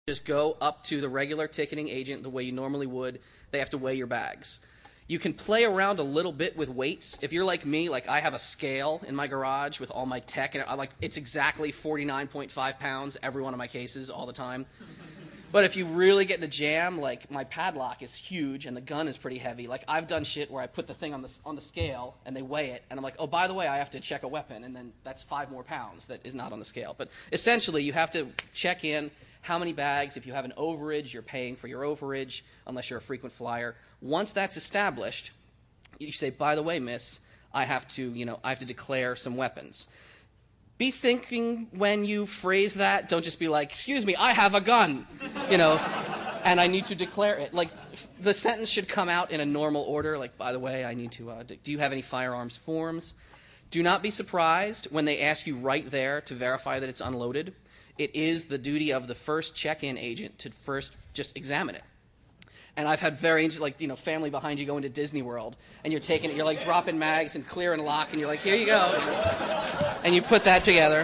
Just go up to the regular ticketing agent the way you normally would. They have to weigh your bags. You can play around a little bit with weights. If you're like me, like I have a scale in my garage with all my tech, and it's exactly 49.5 pounds every one of my cases all the time. But if you really get in a jam, like my padlock is huge and the gun is pretty heavy. Like I've done shit where I put the thing on the scale and they weigh it, and I'm like, oh, by the way, I have to check a weapon, and then that's 5 more pounds that is not on the scale. But essentially, you have to check in how many bags. If you have an overage, you're paying for your overage, unless you're a frequent flyer. Once that's established, you say, by the way, miss, I have to declare some weapons. Be thinking when you phrase that. Don't just be like, excuse me, I have a gun, and I need to declare it. Like, the sentence should come out in a normal order. Like, by the way, I need to, do you have any firearms forms? Do not be surprised when they ask you right there to verify that it's unloaded. It is the duty of the first check-in agent to first just examine it. And I've had family behind you going to Disney World, and you're like dropping mags and clear and lock, and you're like, here you go. And you put that together.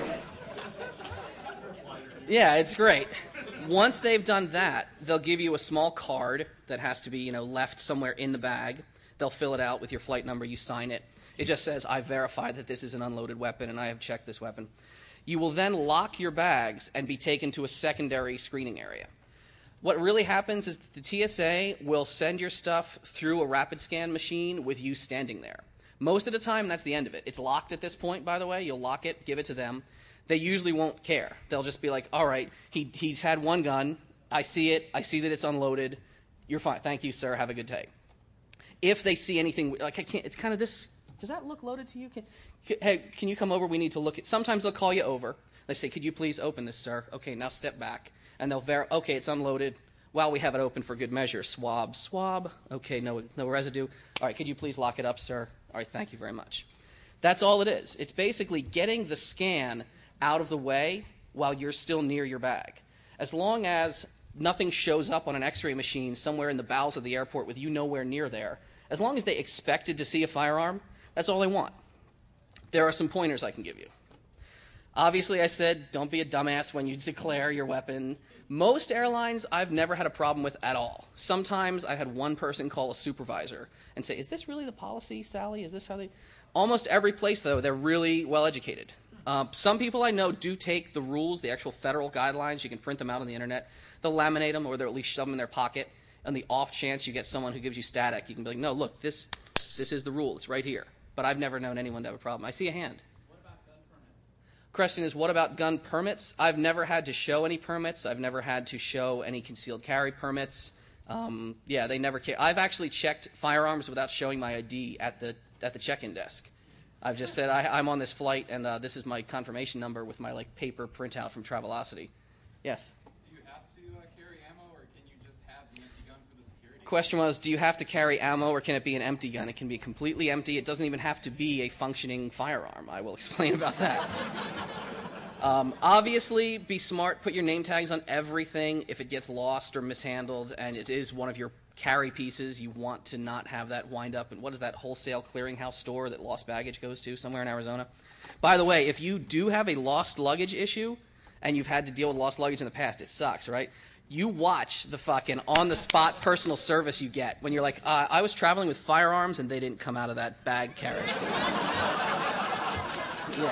Yeah, it's great. Once they've done that, they'll give you a small card that has to be, left somewhere in the bag. They'll fill it out with your flight number. You sign it. It just says, I verify that this is an unloaded weapon, and I have checked this weapon. You will then lock your bags and be taken to a secondary screening area. What really happens is the TSA will send your stuff through a rapid scan machine with you standing there. Most of the time, that's the end of it. It's locked at this point, by the way. You'll lock it, give it to them. They usually won't care. They'll just be like, all right, he's had one gun. I see it. I see that it's unloaded. You're fine. Thank you, sir. Have a good day. If they see anything, like I can't, it's kind of this, does that look loaded to you? Hey, can you come over? We need to look at, sometimes they'll call you over. They say, could you please open this, sir? Okay, now step back. And they'll okay, it's unloaded. Well, we have it open for good measure. Swab. Okay, no residue. All right, could you please lock it up, sir? All right, thank you very much. That's all it is. It's basically getting the scan out of the way while you're still near your bag. As long as nothing shows up on an x-ray machine somewhere in the bowels of the airport with you nowhere near there, as long as they expected to see a firearm, that's all they want. There are some pointers I can give you. Obviously, I said don't be a dumbass when you declare your weapon. Most airlines I've never had a problem with at all. Sometimes I've had one person call a supervisor and say, is this really the policy, Sally? Is this how they... Almost every place, though, they're really well educated. Some people I know do take the rules, the actual federal guidelines. You can print them out on the internet. They'll laminate them, or they'll at least shove them in their pocket. On the off chance you get someone who gives you static, you can be like, no, look, this is the rule. It's right here. But I've never known anyone to have a problem. I see a hand. Question is, what about gun permits? I've never had to show any permits. I've never had to show any concealed carry permits. They never care. I've actually checked firearms without showing my ID at the check-in desk. I've just said I'm on this flight, and this is my confirmation number with my paper printout from Travelocity. Yes. Do you have to carry ammo, or can you just have the empty gun for the security? Question was, do you have to carry ammo, or can it be an empty gun? It can be completely empty. It doesn't even have to be a functioning firearm. I will explain about that. Obviously, be smart. Put your name tags on everything. If it gets lost or mishandled and it is one of your carry pieces, you want to not have that wind up in, what is that wholesale clearinghouse store that lost baggage goes to somewhere in Arizona? By the way, if you do have a lost luggage issue and you've had to deal with lost luggage in the past, it sucks, right? You watch the fucking on-the-spot personal service you get when you're like, I was traveling with firearms and they didn't come out of that bag carriage, please. Yeah.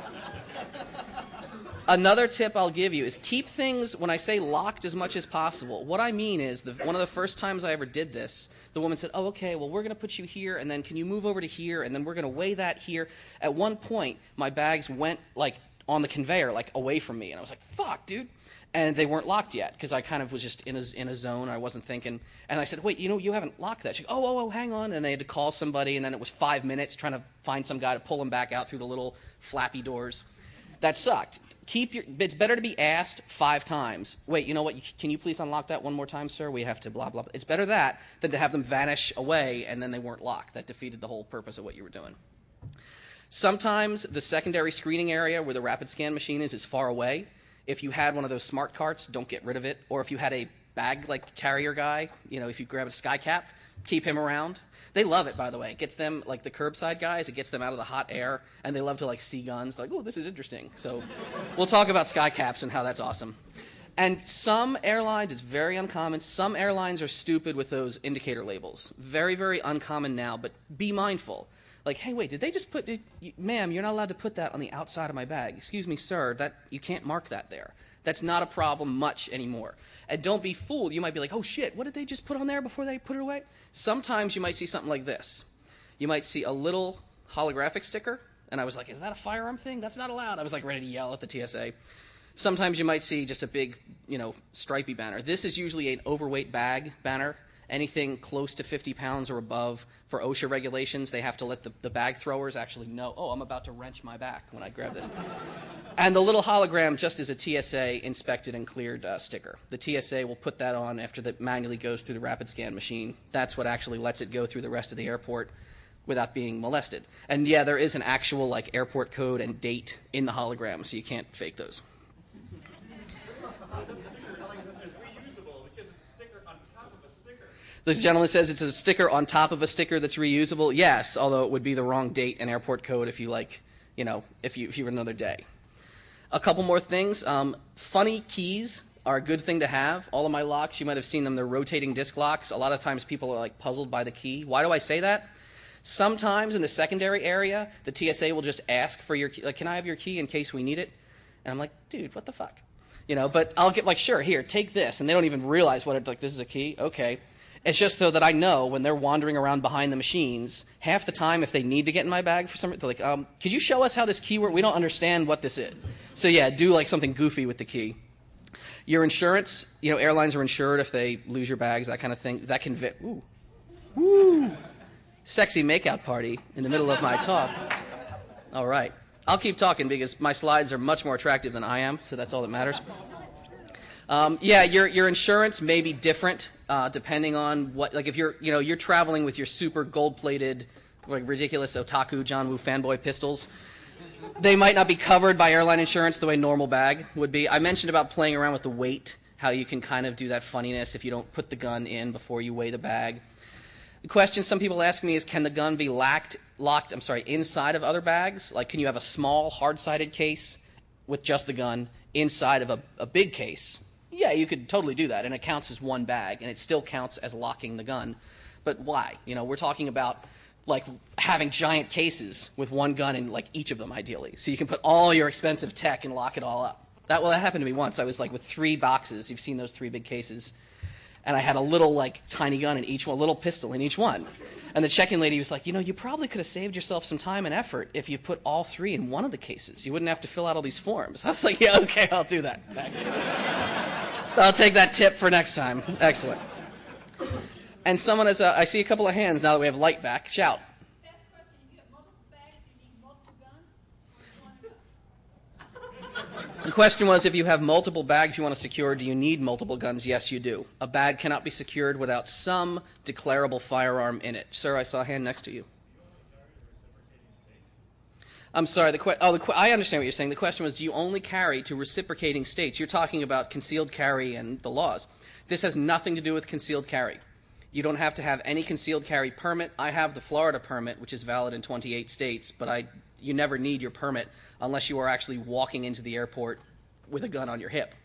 Another tip I'll give you is keep things, when I say locked as much as possible, what I mean is one of the first times I ever did this, the woman said, oh, okay, well, we're going to put you here, and then can you move over to here, and then we're going to weigh that here. At one point, my bags went, on the conveyor, away from me, and I was like, fuck, dude. And they weren't locked yet, because I kind of was just in a zone. I wasn't thinking. And I said, wait, you haven't locked that. She goes, oh, hang on. And they had to call somebody, and then it was 5 minutes trying to find some guy to pull them back out through the little flappy doors. That sucked. It's better to be asked 5 times. Wait, you know what? Can you please unlock that one more time, sir? We have to blah, blah, blah. It's better that than to have them vanish away and then they weren't locked. That defeated the whole purpose of what you were doing. Sometimes the secondary screening area where the rapid scan machine is far away. If you had one of those smart carts, don't get rid of it. Or if you had a bag carrier guy, if you grab a sky cap, keep him around. They love it, by the way. It gets them, the curbside guys, it gets them out of the hot air, and they love to, see guns. They're like, oh, this is interesting. So we'll talk about sky caps and how that's awesome. And some airlines, it's very uncommon, some airlines are stupid with those indicator labels. Very, very uncommon now, but be mindful. Like, hey, wait, did they just put, ma'am, you're not allowed to put that on the outside of my bag. Excuse me, sir, you can't mark that there. That's not a problem much anymore. And don't be fooled. You might be like, oh, shit, what did they just put on there before they put it away? Sometimes you might see something like this. You might see a little holographic sticker, and I was like, is that a firearm thing? That's not allowed. I was like ready to yell at the TSA. Sometimes you might see just a big, stripy banner. This is usually an overweight bag banner. Anything close to 50 pounds or above, for OSHA regulations, they have to let the bag throwers actually know, oh, I'm about to wrench my back when I grab this. And the little hologram just is a TSA inspected and cleared sticker. The TSA will put that on after it manually goes through the rapid scan machine. That's what actually lets it go through the rest of the airport without being molested. And yeah, there is an actual airport code and date in the hologram, so you can't fake those. This gentleman says it's a sticker on top of a sticker that's reusable. Yes, although it would be the wrong date and airport code if you if you were another day. A couple more things. Funny keys are a good thing to have. All of my locks, you might have seen them, they're rotating disc locks. A lot of times people are puzzled by the key. Why do I say that? Sometimes in the secondary area, the TSA will just ask for your key. Can I have your key in case we need it? And I'm like, dude, what the fuck? But I'll get sure, here, take this. And they don't even realize what this is a key? Okay. It's just so that I know when they're wandering around behind the machines, half the time if they need to get in my bag for some reason, they're like, could you show us how this key works? We don't understand what this is. So yeah, do something goofy with the key. Your insurance, airlines are insured if they lose your bags, that kind of thing. That can ooh. Woo. Sexy makeout party in the middle of my talk. All right. I'll keep talking because my slides are much more attractive than I am, so that's all that matters. Your insurance may be different depending on what, if you're traveling with your super gold-plated, ridiculous otaku John Woo fanboy pistols, they might not be covered by airline insurance the way normal bag would be. I mentioned about playing around with the weight, how you can kind of do that funniness if you don't put the gun in before you weigh the bag. The question some people ask me is, can the gun be locked inside of other bags? Can you have a small, hard-sided case with just the gun inside of a big case? Yeah, you could totally do that, and it counts as one bag, and it still counts as locking the gun. But why? We're talking about having giant cases with one gun in each of them, ideally, so you can put all your expensive tech and lock it all up. That happened to me once. I was with 3 boxes. You've seen those 3 big cases, and I had a little tiny gun in each one, a little pistol in each one. And the check-in lady was like, you probably could have saved yourself some time and effort if you put all 3 in one of the cases. You wouldn't have to fill out all these forms. I was like, yeah, okay, I'll do that. Thanks. I'll take that tip for next time. Excellent. And someone has I see a couple of hands now that we have light back. Shout. Best question, if you have multiple bags, do you need multiple guns? The question was, if you have multiple bags you want to secure, do you need multiple guns? Yes, you do. A bag cannot be secured without some declarable firearm in it. Sir, I saw a hand next to you. I'm sorry. I understand what you're saying. The question was, do you only carry to reciprocating states? You're talking about concealed carry and the laws. This has nothing to do with concealed carry. You don't have to have any concealed carry permit. I have the Florida permit, which is valid in 28 states, but you never need your permit unless you are actually walking into the airport with a gun on your hip.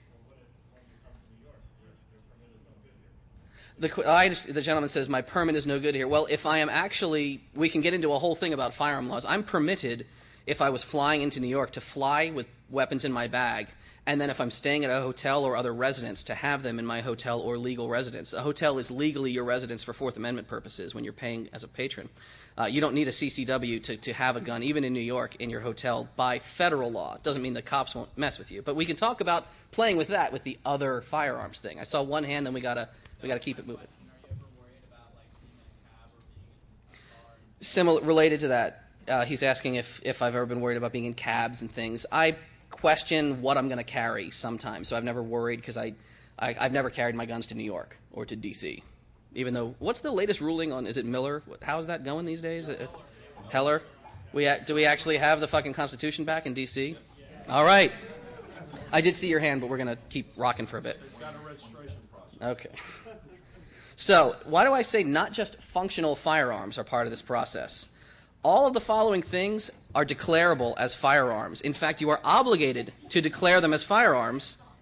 The gentleman says, my permit is no good here. Well, if I am we can get into a whole thing about firearm laws. I'm permitted, if I was flying into New York, to fly with weapons in my bag, and then if I'm staying at a hotel or other residence, to have them in my hotel or legal residence. A hotel is legally your residence for Fourth Amendment purposes when you're paying as a patron. You don't need a CCW to have a gun, even in New York, in your hotel by federal law. It doesn't mean the cops won't mess with you. But we can talk about playing with that with the other firearms thing. I saw one hand, then we gotta keep it moving. Are you ever worried about being in a cab or being in a car? Similar, related to that, he's asking if I've ever been worried about being in cabs and things. I question what I'm going to carry sometimes, so I've never worried because I've never carried my guns to New York or to D.C. Even though, what's the latest ruling on, is it Miller? How is that going these days? Heller? Do we actually have the fucking Constitution back in D.C.? All right. I did see your hand, but we're going to keep rocking for a bit. It's got a registration process. Okay. So, why do I say not just functional firearms are part of this process? All of the following things are declarable as firearms. In fact, you are obligated to declare them as firearms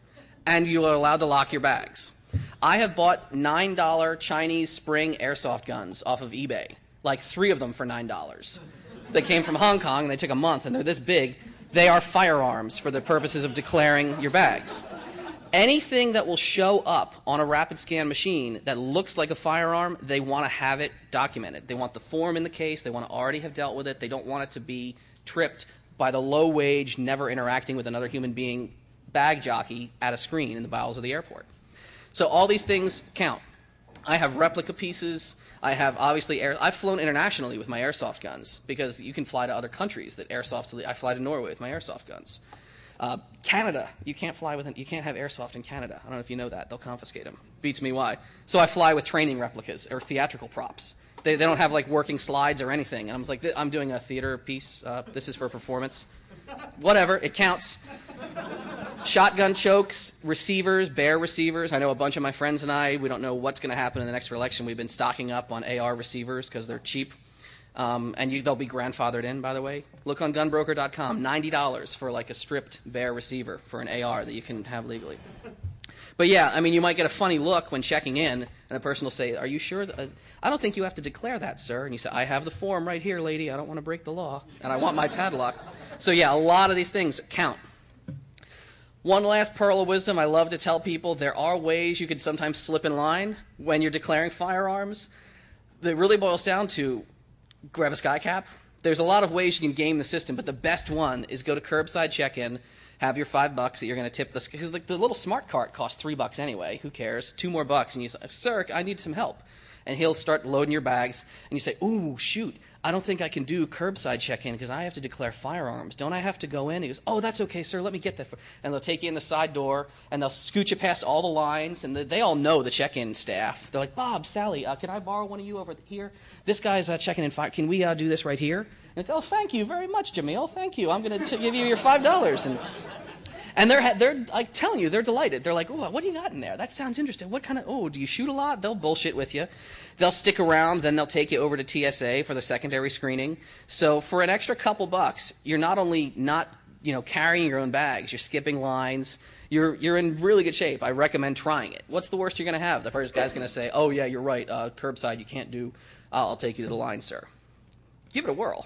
and you are allowed to lock your bags. I have bought $9 Chinese spring airsoft guns off of eBay, like 3 of them for $9. They came from Hong Kong, and they took a month, and they're this big. They are firearms for the purposes of declaring your bags. Anything that will show up on a rapid scan machine that looks like a firearm, they want to have it documented. They want the form in the case. They want to already have dealt with it. They don't want it to be tripped by the low-wage, never interacting with another human being bag jockey at a screen in the bowels of the airport. So all these things count. I have replica pieces. I have obviously I've flown internationally with my airsoft guns because you can fly to other countries that airsoft. I fly to Norway with my airsoft guns. Canada, you can't have airsoft in Canada. I don't know if you know that. They'll confiscate them. Beats me why. So I fly with training replicas or theatrical props. They don't have like working slides or anything. And I'm like, I'm doing a theater piece. This is for performance. Whatever, it counts. Shotgun chokes, receivers, bear receivers. I know a bunch of my friends and we don't know what's going to happen in the next election. We've been stocking up on AR receivers because they're cheap. They'll be grandfathered in, by the way. Look on gunbroker.com, $90 for like a stripped bear receiver for an AR that you can have legally. But yeah, I mean, you might get a funny look when checking in, and a person will say, "Are you sure? I don't think you have to declare that, sir." And you say, "I have the form right here, lady. I don't want to break the law, and I want my padlock." So yeah, a lot of these things count. One last pearl of wisdom I love to tell people, there are ways you could sometimes slip in line when you're declaring firearms. It really boils down to grab a sky cap. There's a lot of ways you can game the system, but the best one is go to curbside check-in, have your $5 that you're going to tip because the little smart cart costs $3 anyway. Who cares? $2 more, and you say, "Sir, I need some help." And he'll start loading your bags, and you say, "Ooh, shoot, I don't think I can do curbside check-in because I have to declare firearms. Don't I have to go in?" He goes, "Oh, that's okay, sir. Let me get that." And they'll take you in the side door, and they'll scoot you past all the lines, and they all know the check-in staff. They're like, "Bob, Sally, can I borrow one of you over here? This guy's checking in fire. Can we do this right here?" And they go, "Oh, thank you very much, Jamil. Thank you. I'm going to give you your $5. And they're like telling you, they're delighted. They're like, "Oh, what do you got in there? That sounds interesting. What kind of, do you shoot a lot?" They'll bullshit with you. They'll stick around, then they'll take you over to TSA for the secondary screening. So for an extra couple bucks, you're not only not, carrying your own bags, you're skipping lines. You're in really good shape. I recommend trying it. What's the worst you're going to have? The first guy's going to say, "Oh, yeah, you're right. Curbside you can't do. I'll take you to the line, sir." Give it a whirl.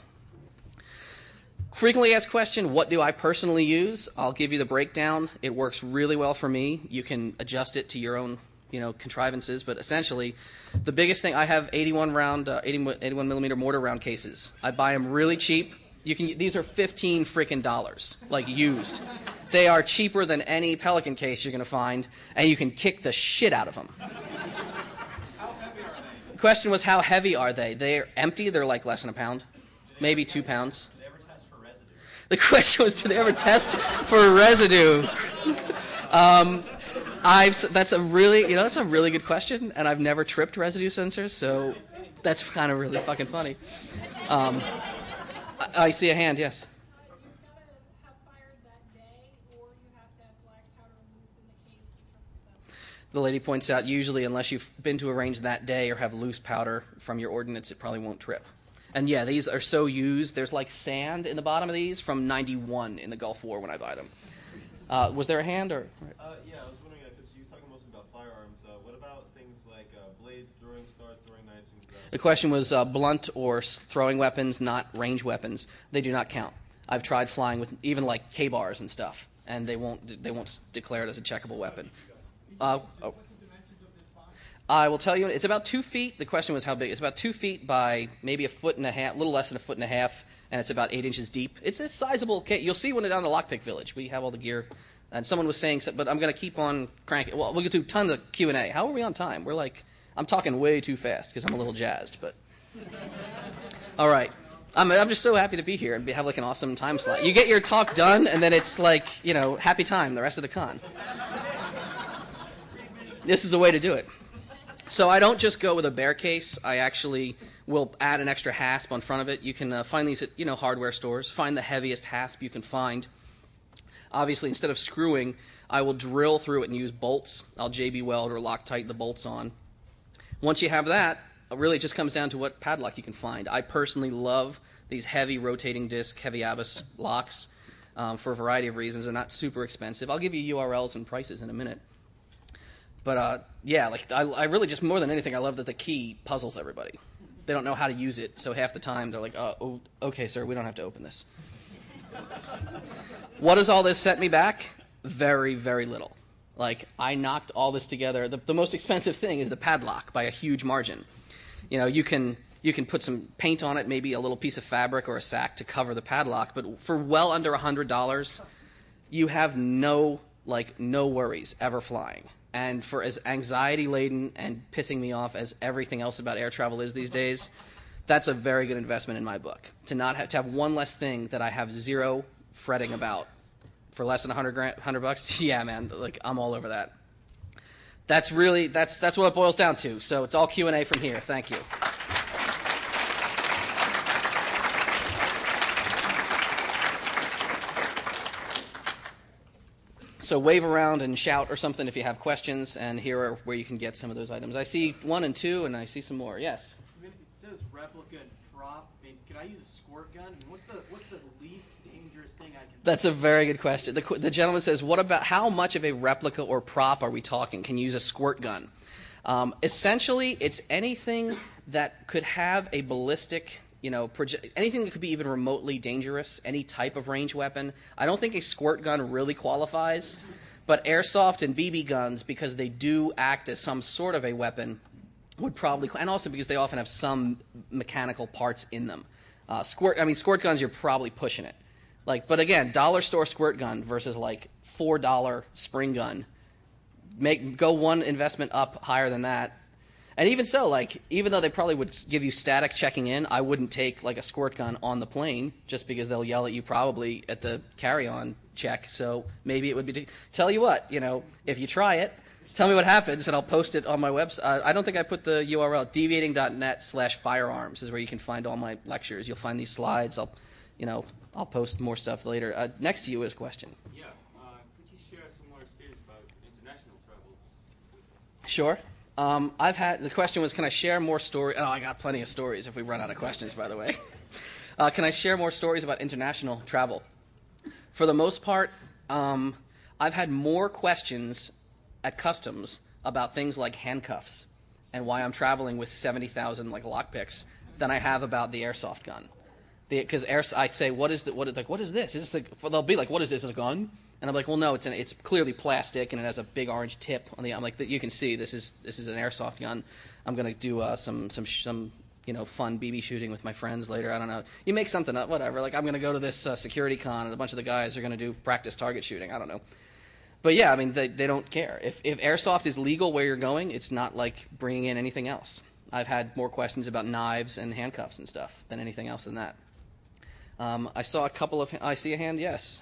Frequently asked question, what do I personally use? I'll give you the breakdown. It works really well for me. You can adjust it to your own, contrivances, but essentially, the biggest thing, I have 81 millimeter mortar round cases. I buy them really cheap. These are $15 freaking dollars, like used. They are cheaper than any Pelican case you're going to find, and you can kick the shit out of them. How heavy are they? The question was, how heavy are they? They're empty. They're like less than a pound, maybe 2 pounds. The question was, do they ever test for residue? That's a really good question, and I've never tripped residue sensors, so that's kind of really fucking funny. I see a hand, yes. You've got to have fired that day, or you have to have black powder loose in the case to trip the sensor. The lady points out, usually, unless you've been to a range that day or have loose powder from your ordnance, it probably won't trip. And yeah, these are so used. There's like sand in the bottom of these from '91 in the Gulf War when I buy them. Was there a hand or? Yeah, I was wondering because you're talking mostly about firearms. What about things like blades, throwing stars, throwing knives, and things? The question was blunt or throwing weapons, not range weapons. They do not count. I've tried flying with even like K-bars and stuff, and they won't declare it as a checkable weapon. I will tell you, it's about 2 feet. The question was how big. It's about 2 feet by maybe a foot and a half, a little less than a foot and a half, and it's about 8 inches deep. It's a sizable case. You'll see when it's down the Lockpick Village. We have all the gear. And someone was saying, but I'm going to keep on cranking. Well, we'll get to tons of Q&A. How are we on time? I'm talking way too fast because I'm a little jazzed. But all right. I'm just so happy to be here and have like an awesome time slot. You get your talk done, and then it's like, happy time the rest of the con. This is the way to do it. So I don't just go with a bare case. I actually will add an extra hasp on front of it. You can find these at hardware stores. Find the heaviest hasp you can find. Obviously, instead of screwing, I will drill through it and use bolts. I'll JB weld or Loctite the bolts on. Once you have that, it really just comes down to what padlock you can find. I personally love these heavy rotating disc, heavy Abbas locks. for a variety of reasons. They're not super expensive. I'll give you URLs and prices in a minute. But yeah, like I really just more than anything, I love that the key puzzles everybody. They don't know how to use it, so half the time they're like, "Oh, okay, sir, we don't have to open this." What does all this set me back? Very, very little. Like, I knocked all this together. The most expensive thing is the padlock by a huge margin. You know, you can put some paint on it, maybe a little piece of fabric or a sack to cover the padlock, but for well under $100, you have no worries ever flying. And for as anxiety-laden and pissing me off as everything else about air travel is these days, that's a very good investment in my book. To have one less thing that I have zero fretting about for less than $100, yeah, man, like I'm all over that. That's what it boils down to. So it's all Q&A from here. Thank you. So wave around and shout or something if you have questions, and here are where you can get some of those items. I see 1 and 2, and I see some more. Yes? It says replica and prop. I mean, could I use a squirt gun? I mean, what's the least dangerous thing I can do? That's a very good question. The gentleman says, what about how much of a replica or prop are we talking? Can you use a squirt gun? Essentially, it's anything that could have a ballistic, anything that could be even remotely dangerous, any type of range weapon. I don't think a squirt gun really qualifies, but airsoft and BB guns, because they do act as some sort of a weapon, would probably, and also because they often have some mechanical parts in them. Squirt guns, you're probably pushing it. But again, dollar store squirt gun versus $4 spring gun. Go one investment up higher than that. And even so, even though they probably would give you static checking in, I wouldn't take a squirt gun on the plane just because they'll yell at you probably at the carry-on check. So maybe it would be. Tell you what, if you try it, tell me what happens, and I'll post it on my website. I don't think I put the URL. Deviating.net/firearms is where you can find all my lectures. You'll find these slides. I'll post more stuff later. Next to you is a question. Yeah. Could you share some more experience about international travels? Sure. The question was, can I share more stories? Oh, I got plenty of stories if we run out of questions, by the way. Can I share more stories about international travel? For the most part, I've had more questions at customs about things like handcuffs and why I'm traveling with 70,000 lockpicks than I have about the airsoft gun. Because I say, what is this? Is this they'll be like, what is this? Is this a gun? And I'm like, well, no, it's clearly plastic, and it has a big orange tip on the. I'm like, you can see this is an airsoft gun. I'm gonna do some fun BB shooting with my friends later. I don't know. You make something up, whatever. I'm gonna go to this security con, and a bunch of the guys are gonna do practice target shooting. I don't know. But yeah, I mean, they don't care. If airsoft is legal where you're going, it's not like bringing in anything else. I've had more questions about knives and handcuffs and stuff than anything else than that. I saw a couple of. I see a hand. Yes.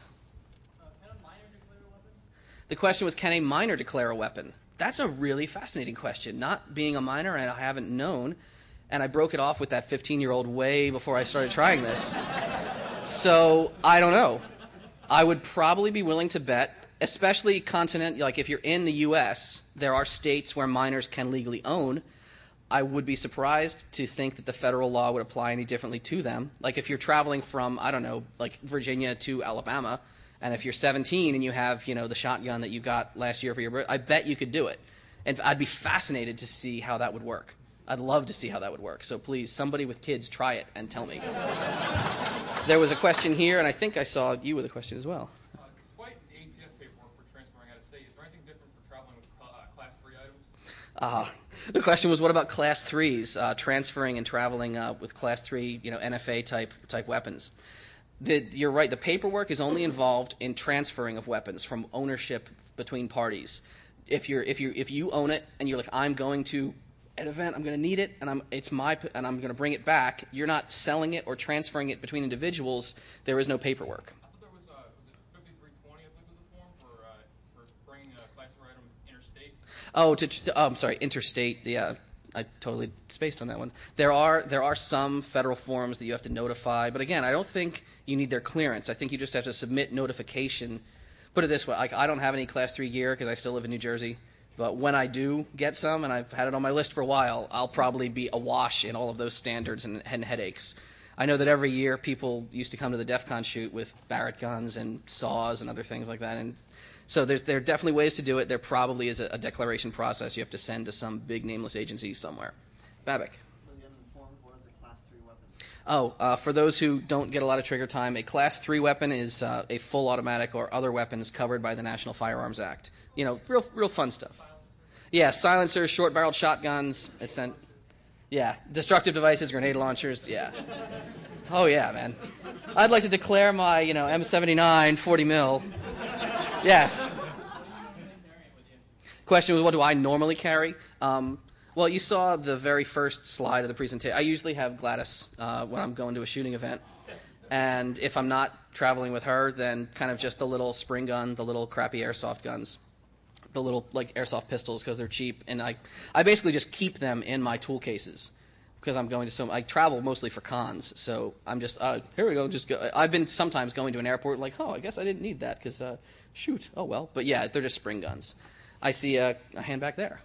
The question was, can a minor declare a weapon? That's a really fascinating question. Not being a minor, and I haven't known, and I broke it off with that 15-year-old way before I started trying this. So I don't know. I would probably be willing to bet, especially if you're in the U.S., there are states where minors can legally own. I would be surprised to think that the federal law would apply any differently to them. If you're traveling from, Virginia to Alabama, and if you're 17 and you have, the shotgun that you got last year for your birthday, I bet you could do it. And I'd be fascinated to see how that would work. I'd love to see how that would work. So please, somebody with kids, try it and tell me. There was a question here, and I think I saw you with a question as well. Despite the ATF paperwork for transferring out of state, is there anything different for traveling with Class 3 items? The question was, what about Class 3s, transferring and traveling with Class 3, NFA type weapons? You're right. The paperwork is only involved in transferring of weapons from ownership between parties. If you own it and you're like, I'm going to an event, I'm going to need it, and I'm going to bring it back. You're not selling it or transferring it between individuals. There is no paperwork. I thought there was it 5320? I believe was a form for bringing a Class 3 item interstate. I'm sorry, interstate. Yeah. I totally spaced on that one. There are some federal forms that you have to notify, but again, I don't think you need their clearance. I think you just have to submit notification. Put it this way, I don't have any Class 3 gear because I still live in New Jersey, but when I do get some, and I've had it on my list for a while, I'll probably be awash in all of those standards and headaches. I know that every year people used to come to the DEF CON shoot with Barrett guns and saws and other things like that. And so there are definitely ways to do it. There probably is a declaration process you have to send to some big nameless agency somewhere. Babbitt. For those who don't get a lot of trigger time, a Class 3 weapon is a full automatic or other weapons covered by the National Firearms Act. You know, real fun stuff. Yeah, silencers, short-barreled shotguns. Destructive devices, grenade launchers. Yeah. Oh yeah, man. I'd like to declare my M79 40 mil. Yes. Question was, what do I normally carry? Well, you saw the very first slide of the presentation. I usually have Gladys when I'm going to a shooting event. And if I'm not traveling with her, then kind of just the little spring gun, the little crappy airsoft guns, the little airsoft pistols because they're cheap. And I basically just keep them in my tool cases because I'm going to I travel mostly for cons. So I'm just, here we go, just go. I've been sometimes going to an airport like, I guess I didn't need that because, shoot, oh well. But yeah, they're just spring guns. I see a hand back there.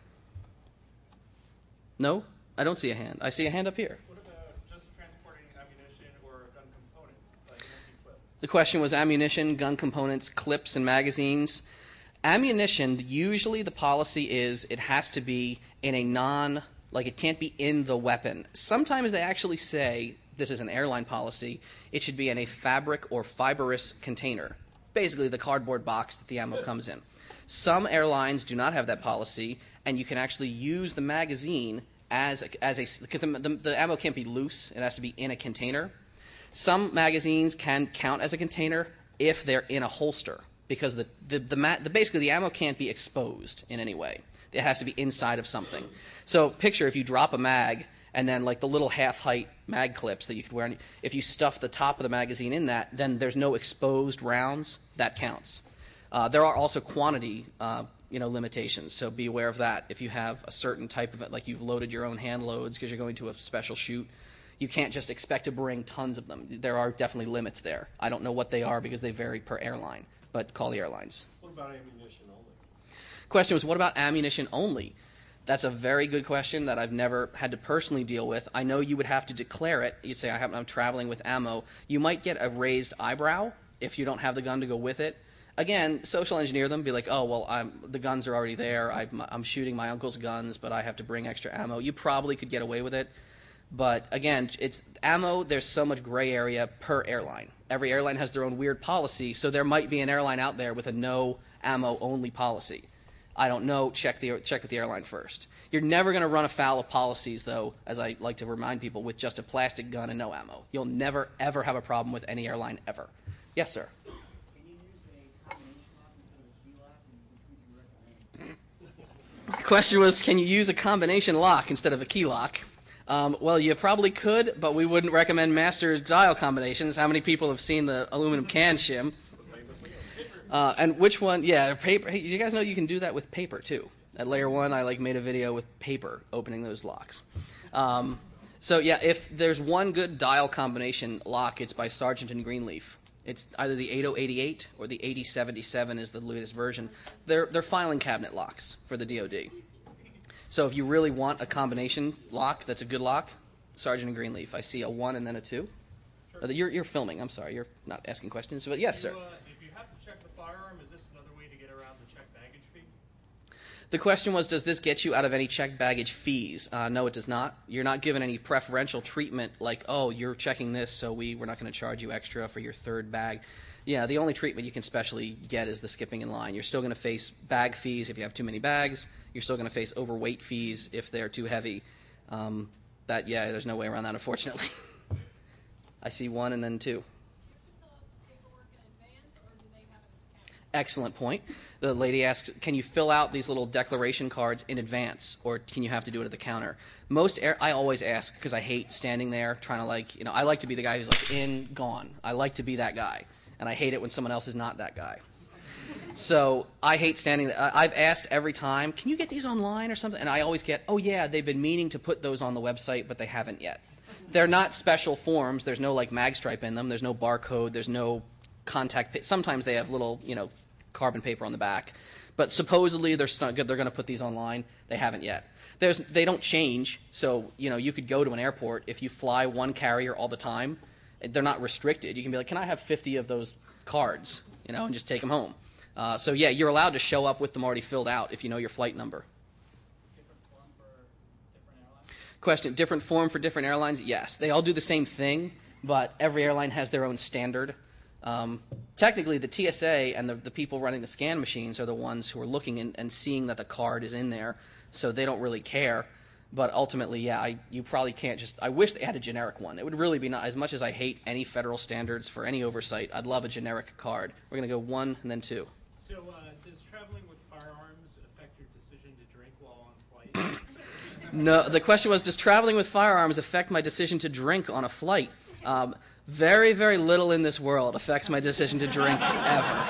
No, I don't see a hand. I see a hand up here. What about just transporting ammunition or a gun component, like an empty clip? The question was ammunition, gun components, clips, and magazines. Ammunition, usually the policy is it has to be in a it can't be in the weapon. Sometimes they actually say, this is an airline policy, it should be in a fabric or fibrous container, basically the cardboard box that the ammo comes in. Some airlines do not have that policy, and you can actually use the magazine because the ammo can't be loose. It has to be in a container. Some magazines can count as a container if they're in a holster because basically the ammo can't be exposed in any way. It has to be inside of something. So picture if you drop a mag and then like the little half-height mag clips that you could wear, if you stuff the top of the magazine in that, then there's no exposed rounds. That counts. There are also quantity limitations, so be aware of that. If you have a certain type of it, like you've loaded your own hand loads because you're going to a special shoot, you can't just expect to bring tons of them. There are definitely limits there. I don't know what they are because they vary per airline, but call the airlines. What about ammunition only? Question was, what about ammunition only? That's a very good question that I've never had to personally deal with. I know you would have to declare it. You'd say, I'm traveling with ammo. You might get a raised eyebrow if you don't have the gun to go with it. Again, social engineer them, be like, the guns are already there. I'm shooting my uncle's guns, but I have to bring extra ammo. You probably could get away with it. But again, it's ammo, there's so much gray area per airline. Every airline has their own weird policy, so there might be an airline out there with a no ammo only policy. I don't know, check with the airline first. You're never going to run afoul of policies, though, as I like to remind people, with just a plastic gun and no ammo. You'll never, ever have a problem with any airline ever. Yes, sir? The question was, can you use a combination lock instead of a key lock? Well, you probably could, but we wouldn't recommend master dial combinations. How many people have seen the aluminum can shim? And which one? Yeah, paper. Hey, you guys know you can do that with paper, too. At Layer 1, I made a video with paper opening those locks. So, yeah, if there's one good dial combination lock, it's by Sargent and Greenleaf. It's either the 8088 or the 8077 is the latest version. They're filing cabinet locks for the DoD. So if you really want a combination lock that's a good lock, Sargent and Greenleaf. I see a 1 and then a 2. Sure. You're filming. I'm sorry. You're not asking questions. But yes, sir. If you have to check the firearm, is this another way to get around the checked baggage fee? The question was, does this get you out of any checked baggage fees? No, it does not. You're not given any preferential treatment like, you're checking this, so we're not going to charge you extra for your third bag. Yeah, the only treatment you can specially get is the skipping in line. You're still going to face bag fees if you have too many bags. You're still going to face overweight fees if they're too heavy. There's no way around that, unfortunately. I see 1 and then 2. Excellent point. The lady asks, can you fill out these little declaration cards in advance, or can you have to do it at the counter? I always ask because I hate standing there trying to I like to be the guy who's in, gone. I like to be that guy, and I hate it when someone else is not that guy. So I hate standing there. I've asked every time, can you get these online or something? And I always get, they've been meaning to put those on the website, but they haven't yet. They're not special forms. There's no mag stripe in them. There's no barcode. There's no contact. Sometimes they have little, carbon paper on the back. But supposedly they're going to put these online. They haven't yet. They don't change, so you could go to an airport if you fly one carrier all the time. They're not restricted. You can be like, can I have 50 of those cards, and just take them home. So yeah, you're allowed to show up with them already filled out if you know your flight number. Different form for different airlines? Question, different form for different airlines? Yes. They all do the same thing, but every airline has their own standard. Technically, the TSA and the people running the scan machines are the ones who are looking and seeing that the card is in there, so they don't really care. But ultimately, yeah, you probably can't just... I wish they had a generic one. It would really be not... As much as I hate any federal standards for any oversight, I'd love a generic card. We're going to go 1 and then 2. So does traveling with firearms affect your decision to drink while on flight? No, the question was, does traveling with firearms affect my decision to drink on a flight? Very, very little in this world affects my decision to drink ever.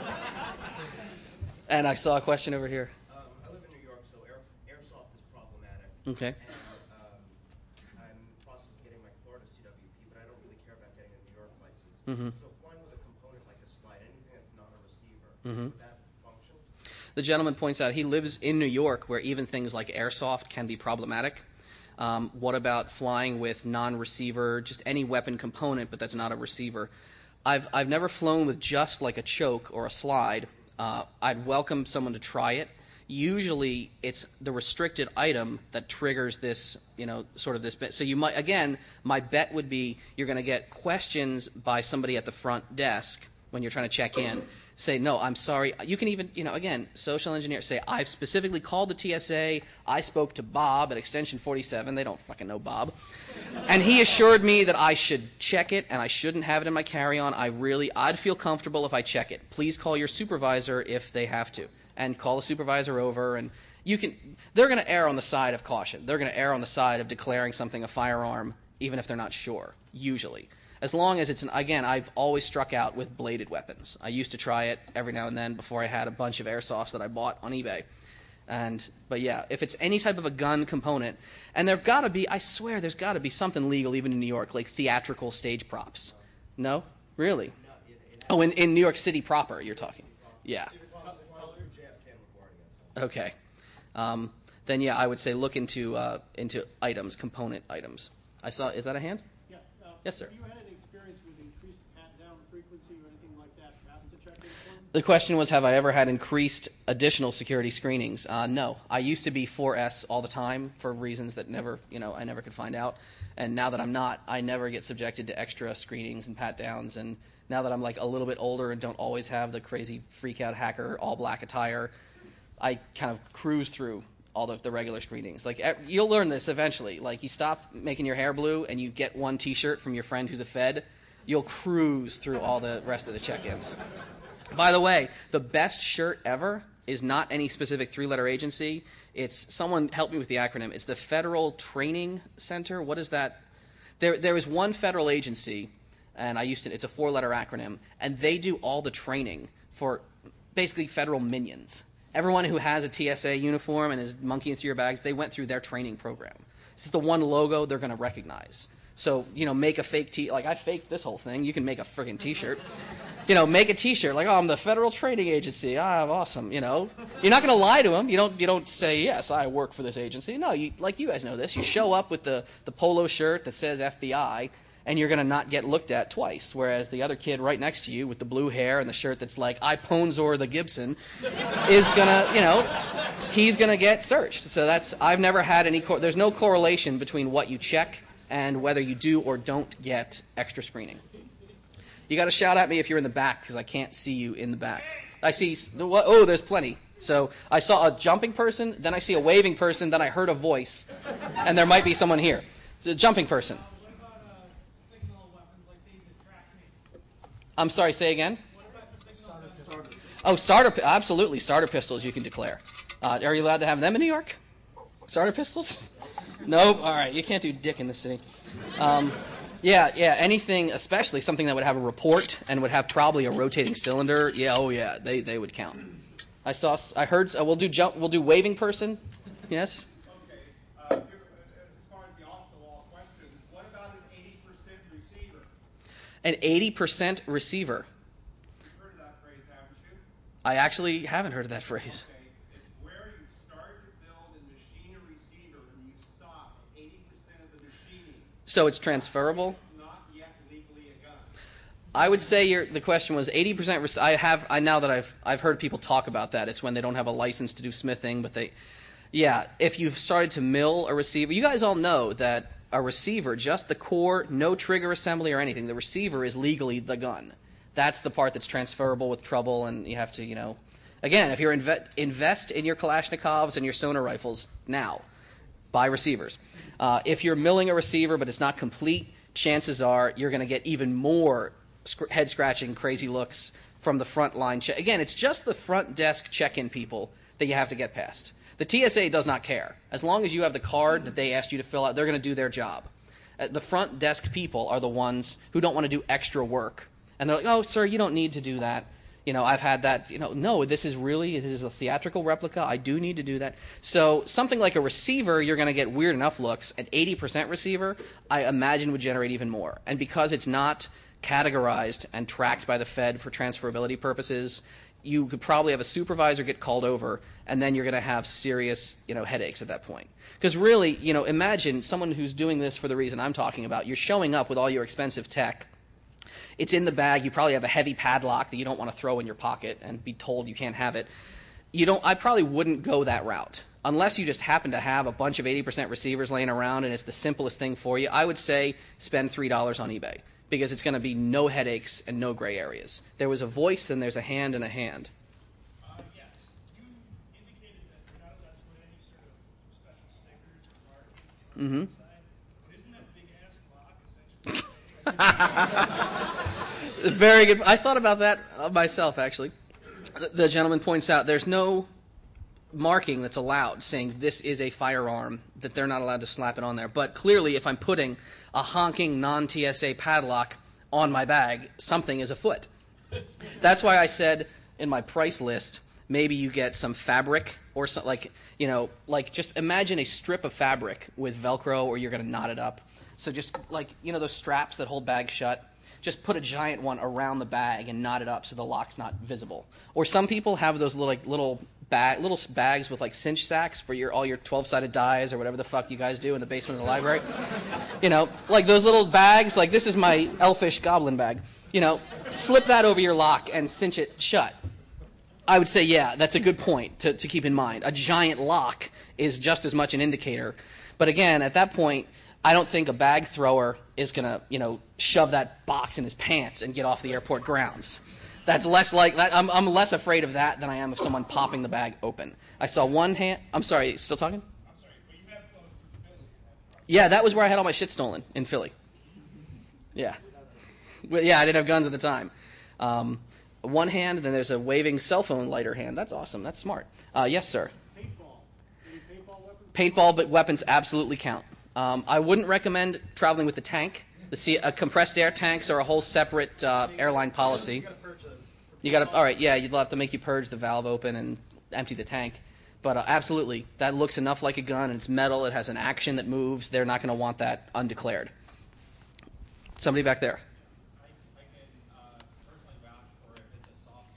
And I saw a question over here. I live in New York, so airsoft is problematic. Okay. And I'm in the process of getting my Florida CWP, but I don't really care about getting a New York license. Mm-hmm. So flying with a component like a slide, anything that's not a receiver, Mm-hmm. would that function? The gentleman points out he lives in New York, where even things like airsoft can be problematic. What about flying with non-receiver, just any weapon component, but that's not a receiver? I've never flown with just like a choke or a slide. I'd welcome someone to try it. Usually, it's the restricted item that triggers this, sort of this bit. So you might, again, my bet would be you're going to get questions by somebody at the front desk when you're trying to check in. Say, no, I'm sorry. You can even, again, social engineer, say, I've specifically called the TSA. I spoke to Bob at extension 47. They don't fucking know Bob. And he assured me that I should check it and I shouldn't have it in my carry-on. I'd feel comfortable if I check it. Please call your supervisor if they have to. And call the supervisor over. And they're going to err on the side of caution. They're going to err on the side of declaring something a firearm, even if they're not sure, usually. As long as again, I've always struck out with bladed weapons. I used to try it every now and then before I had a bunch of airsofts that I bought on eBay. But yeah, if it's any type of a gun component, and I swear there's got to be something legal even in New York, like theatrical stage props. No? Really? Oh, in New York City proper, you're talking. Yeah. Okay. Then yeah, I would say look into items, component items. Is that a hand? Yeah. Yes, sir. Have you had any experience with increased pat-down frequency or anything like that past the check-in point? The question was, have I ever had increased additional security screenings? No. I used to be 4S all the time for reasons that I never could find out. And now that I'm not, I never get subjected to extra screenings and pat-downs. And now that I'm like a little bit older and don't always have the crazy freak-out hacker all-black attire, I kind of cruise through all the regular screenings. Like, you'll learn this eventually. Like, you stop making your hair blue and you get one T-shirt from your friend who's a Fed, you'll cruise through all the rest of the check-ins. By the way, the best shirt ever is not any specific three-letter agency. It's someone help me with the acronym. It's the Federal Training Center. What is that? There is one federal agency, and it's a four-letter acronym, and they do all the training for basically federal minions. Everyone who has a TSA uniform and is monkeying through your bags, they went through their training program. This is the one logo they're going to recognize. So, make a fake like I faked this whole thing. You can make a friggin' T-shirt. Make a T-shirt like, oh, I'm the Federal Training Agency. Ah, awesome. You're not going to lie to them. You don't say, yes, I work for this agency. No, you guys know this. You show up with the polo shirt that says FBI, and you're going to not get looked at twice. Whereas the other kid right next to you with the blue hair and the shirt that's like, I Ponzor the Gibson, is going to, he's going to get searched. So I've never had there's no correlation between what you check and whether you do or don't get extra screening. You got to shout at me if you're in the back because I can't see you in the back. I see, there's plenty. So I saw a jumping person, then I see a waving person, then I heard a voice, and there might be someone here. It's a jumping person. I'm sorry, say again? Oh, absolutely, starter pistols you can declare. Are you allowed to have them in New York? Starter pistols? Nope, all right, you can't do dick in the city. Yeah, anything, especially something that would have a report and would have probably a rotating cylinder, they would count. I heard, we'll do waving person, yes? Okay, as far as the off-the-wall questions, what about an 80% receiver? An 80% receiver. You've heard of that phrase, haven't you? I actually haven't heard of that phrase. Okay, it's where you start to build and machine a receiver and you stop at 80% of the machining. So it's transferable? It's not yet legally a gun. I would say the question was 80%. Now that I've heard people talk about that. It's when they don't have a license to do smithing, but if you've started to mill a receiver, you guys all know that a receiver, just the core, no trigger assembly or anything, the receiver is legally the gun. That's the part that's transferable with trouble, and you have to, again, if you're invest in your Kalashnikovs and your Stoner rifles now, buy receivers. If you're milling a receiver but it's not complete, chances are you're going to get even more head-scratching, crazy looks from the front line. Again, it's just the front desk check-in people that you have to get past. The TSA does not care. As long as you have the card that they asked you to fill out, they're going to do their job. The front desk people are the ones who don't want to do extra work. And they're like, oh, sir, you don't need to do that. I've had that. No, this is a theatrical replica. I do need to do that. So something like a receiver, you're going to get weird enough looks. An 80% receiver, I imagine, would generate even more. And because it's not categorized and tracked by the Fed for transferability purposes, you could probably have a supervisor get called over, and then you're going to have serious, headaches at that point. Because really, imagine someone who's doing this for the reason I'm talking about. You're showing up with all your expensive tech. It's in the bag. You probably have a heavy padlock that you don't want to throw in your pocket and be told you can't have it. I probably wouldn't go that route. Unless you just happen to have a bunch of 80% receivers laying around and it's the simplest thing for you, I would say spend $3 on eBay, because it's going to be no headaches and no gray areas. There was a voice and there's a hand and a hand. Yes. You indicated that you're not allowed to put any sort of special stickers or markings inside. But isn't that big ass lock essentially? Very good. I thought about that myself, actually. The gentleman points out there's no marking that's allowed saying this is a firearm, that they're not allowed to slap it on there. But clearly, if I'm putting a honking non-TSA padlock on my bag, something is afoot. That's why I said in my price list, maybe you get some fabric or something, like just imagine a strip of fabric with Velcro, or you're going to knot it up. So just those straps that hold bags shut, just put a giant one around the bag and knot it up so the lock's not visible. Or some people have those little bags with cinch sacks for all your 12-sided dies or whatever the fuck you guys do in the basement of the library. Like those little bags, like this is my elfish goblin bag. Slip that over your lock and cinch it shut. I would say, yeah, that's a good point to keep in mind. A giant lock is just as much an indicator. But again, at that point, I don't think a bag thrower is going to, shove that box in his pants and get off the airport grounds. That's less like that. I'm less afraid of that than I am of someone popping the bag open. I saw one hand. I'm sorry, still talking? I'm sorry, but you have flown through Philly. Yeah, that was where I had all my shit stolen, in Philly. Yeah. Well, yeah, I didn't have guns at the time. One hand, then there's a waving cell phone lighter hand. That's awesome. That's smart. Yes, sir. Paintball. Any paintball weapons? Paintball, but weapons absolutely count. I wouldn't recommend traveling with the tank. Compressed air tanks are a whole separate airline policy. You got to all right, yeah, you'll have to make you purge the valve open and empty the tank. But absolutely, that looks enough like a gun, and it's metal. It has an action that moves. They're not going to want that undeclared. Somebody back there. I can personally vouch for if it's a soft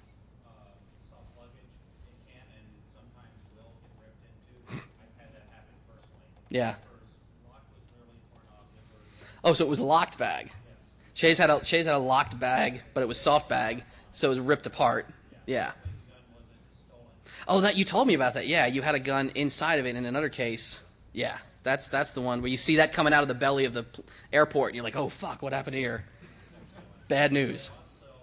luggage, it can and sometimes will get ripped into. I've had that happen personally. Yeah. Lock was literally torn off. Oh, so it was a locked bag. Yes. Shay's had a locked bag, but it was soft bag, so it was ripped apart. Yeah. The gun wasn't stolen. Oh, that you told me about that. Yeah, you had a gun inside of it in another case. Yeah, that's the one where you see that coming out of the belly of the airport, and you're like, oh fuck, what happened here? Bad news. Also,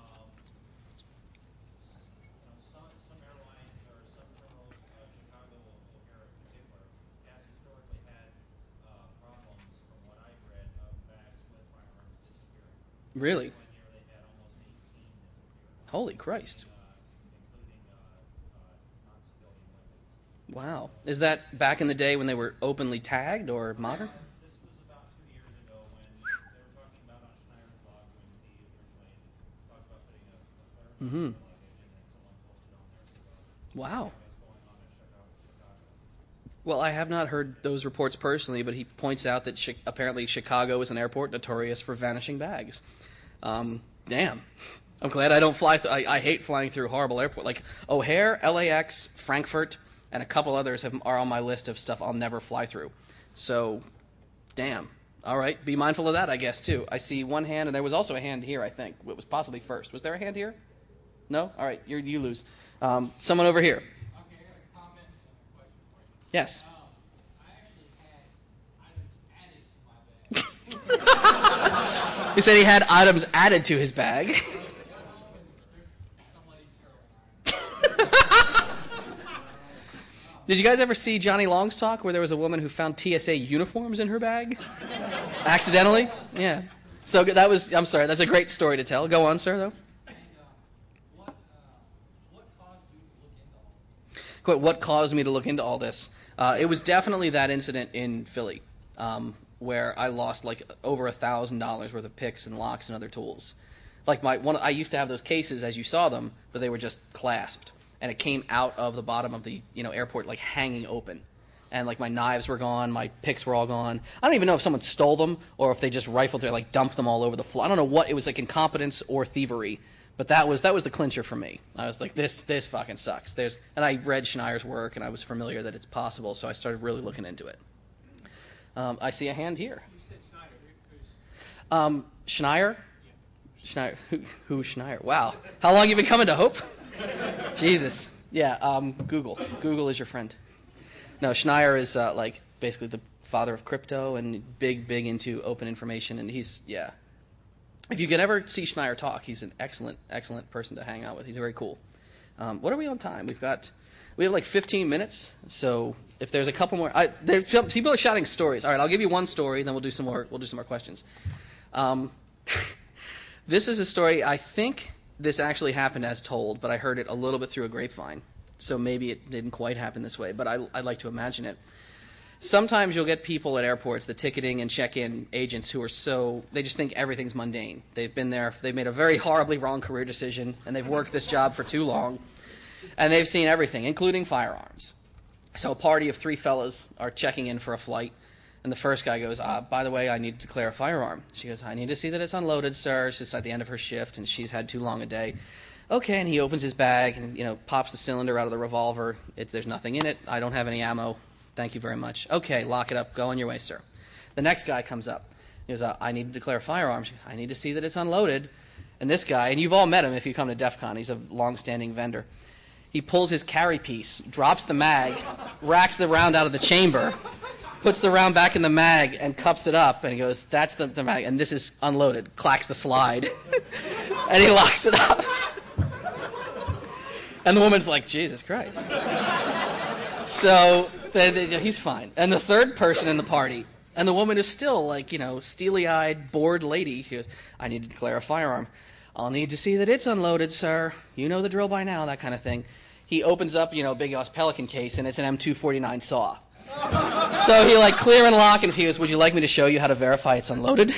some airlines or some terminals, Chicago O'Hare in particular, has historically had problems, from what I've read, of bags with firearms disappearing. Really? One year they had almost 18 disappear, Holy Christ. including non-civilian weapons. Wow. Is that back in the day when they were openly tagged or modern? This was about 2 years ago when they were talking about on Schneider's blog when he originally talked about putting a flare in the luggage, and then someone posted on there Wow. what's going on in Chicago. Well, I have not heard those reports personally, but he points out that apparently Chicago is an airport notorious for vanishing bags. Damn. I'm glad I don't fly. I hate flying through horrible airport like O'Hare, LAX, Frankfurt, and a couple others are on my list of stuff I'll never fly through. So, damn. All right, be mindful of that, I guess, too. I see one hand, and there was also a hand here, I think. It was possibly first. Was there a hand here? No? All right, you lose. Someone over here. Okay, I got a comment and a question for you. Yes. I actually had items added to my bag. He said he had items added to his bag. There's some lady's Carolina. Did you guys ever see Johnny Long's talk where there was a woman who found TSA uniforms in her bag? Accidentally? Yeah. So that was, I'm sorry, that's a great story to tell. Go on, sir, though. What caused me to look into all this? It was definitely that incident in Philly where I lost like over $1,000 worth of picks and locks and other tools. Like I used to have those cases as you saw them, but they were just clasped, and it came out of the bottom of the airport like hanging open, and like my knives were gone, my picks were all gone. I don't even know if someone stole them or if they just rifled through, like dumped them all over the floor. I don't know what it was, like incompetence or thievery. But that was the clincher for me. I was like, this fucking sucks. And I read Schneier's work, and I was familiar that it's possible, so I started really looking into it. I see a hand here. You said Schneider. Schneier? Yeah. Schneier. Who's Schneier? Wow. How long you been coming to Hope? Jesus. Yeah. Google. Google is your friend. No, Schneier is like basically the father of crypto and big into open information, and he's If you can ever see Schneier talk, he's an excellent person to hang out with. He's very cool. What are we on time? We have like 15 minutes. So if there's a couple more, people are shouting stories. All right, I'll give you one story, then we'll do some more questions. This is a story. I think this actually happened as told, but I heard it a little bit through a grapevine. So maybe it didn't quite happen this way, but I'd like to imagine it. Sometimes you'll get people at airports, the ticketing and check-in agents, who are they just think everything's mundane. They've been there, they've made a very horribly wrong career decision, and they've worked this job for too long, and they've seen everything, including firearms. So a party of 3 fellas are checking in for a flight, and the first guy goes, by the way, I need to declare a firearm. She goes, I need to see that it's unloaded, sir. It's just at the end of her shift, and she's had too long a day. Okay, and he opens his bag and pops the cylinder out of the revolver. There's nothing in it. I don't have any ammo. Thank you very much. Okay, lock it up. Go on your way, sir. The next guy comes up. He goes, I need to declare firearms. I need to see that it's unloaded. And this guy, and you've all met him if you come to DEF CON. He's a long-standing vendor. He pulls his carry piece, drops the mag, racks the round out of the chamber, puts the round back in the mag, and cups it up. And he goes, that's the mag, and this is unloaded. Clacks the slide. And he locks it up. And the woman's like, Jesus Christ. So he's fine. And the third person in the party, and the woman is still like, steely-eyed, bored lady. She goes, I need to declare a firearm. I'll need to see that it's unloaded, sir. You know the drill by now, that kind of thing. He opens up, big-ass Pelican case, and it's an M249 saw. So he clear and lock, and he goes, would you like me to show you how to verify it's unloaded?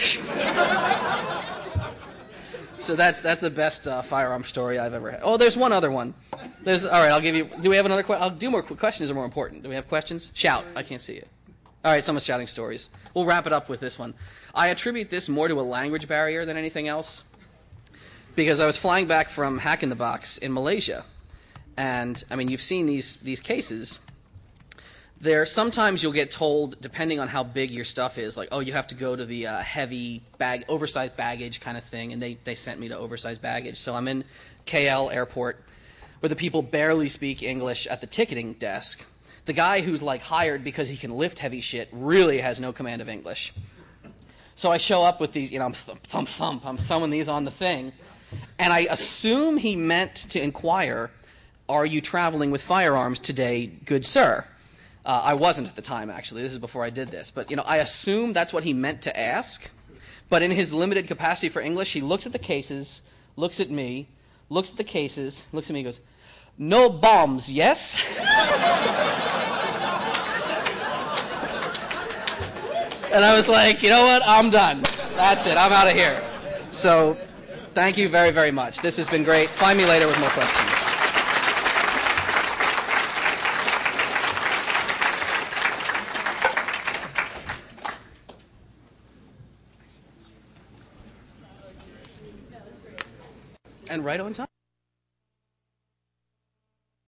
So that's the best firearm story I've ever had. Oh, there's one other one. All right, I'll give you. Do we have another question? I'll do more questions are more important. Do we have questions? Shout. I can't see you. All right, someone's shouting stories. We'll wrap it up with this one. I attribute this more to a language barrier than anything else, because I was flying back from Hack in the Box in Malaysia, and you've seen these cases. Sometimes you'll get told, depending on how big your stuff is, like, oh, you have to go to the heavy bag, oversized baggage kind of thing, and they sent me to oversized baggage. So I'm in KL airport, where the people barely speak English at the ticketing desk. The guy who's hired because he can lift heavy shit really has no command of English. So I show up with these, I'm thumbing these on the thing, and I assume he meant to inquire, are you traveling with firearms today, good sir? I wasn't at the time, actually. This is before I did this. But, I assume that's what he meant to ask. But in his limited capacity for English, he looks at the cases, looks at me, looks at the cases, looks at me, and goes, no bombs, yes? And I was like, you know what? I'm done. That's it. I'm out of here. So thank you very, very much. This has been great. Find me later with more questions. And right on time.